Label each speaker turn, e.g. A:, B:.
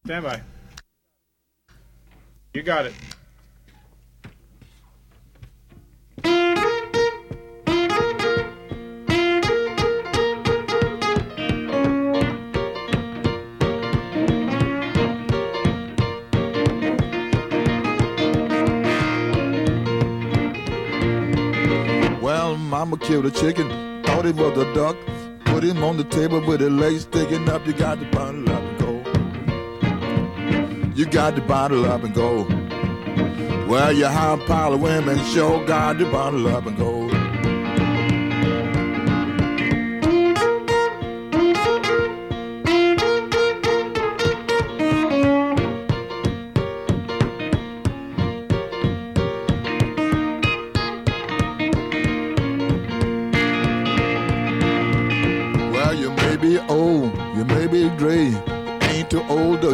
A: Stand by. You got it.
B: Well, mama killed a chicken, thought it was a duck. Put him on the table with his legs sticking up. You got to bottle up and go. You got to bottle up and go. Well, you high pile of women, sure got to bottle up and go.